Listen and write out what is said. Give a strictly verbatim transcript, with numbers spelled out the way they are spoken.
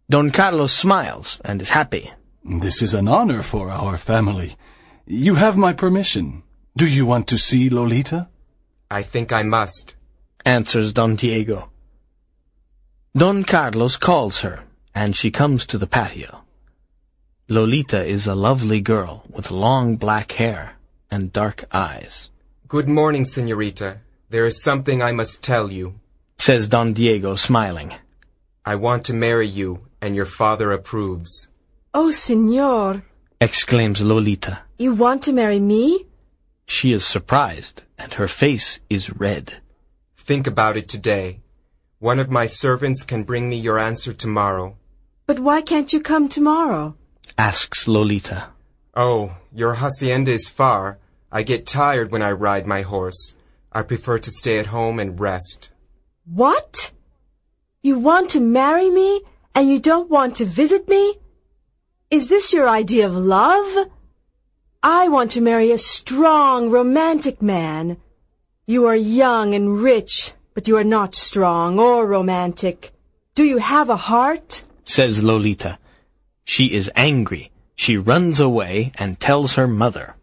Don Carlos smiles and is happy. This is an honor for our family. You have my permission. Do you want to see Lolita? I think I must, answers Don Diego. Don Carlos calls her, and she comes to the patio. Lolita is a lovely girl with long black hair and dark eyes. Good morning, señorita. There is something I must tell you, says Don Diego, smiling. I want to marry you, and your father approves. Oh, señor, exclaims Lolita. You want to marry me? She is surprised, and her face is red. Think about it today. One of my servants can bring me your answer tomorrow. But why can't you come tomorrow? Asks Lolita. Oh, your hacienda is far. I get tired when I ride my horse. I prefer to stay at home and rest. What? You want to marry me, and you don't want to visit me? Is this your idea of love? I want to marry a strong, romantic man. You are young and rich, but you are not strong or romantic. Do you have a heart? Says Lolita. She is angry. She runs away and tells her mother.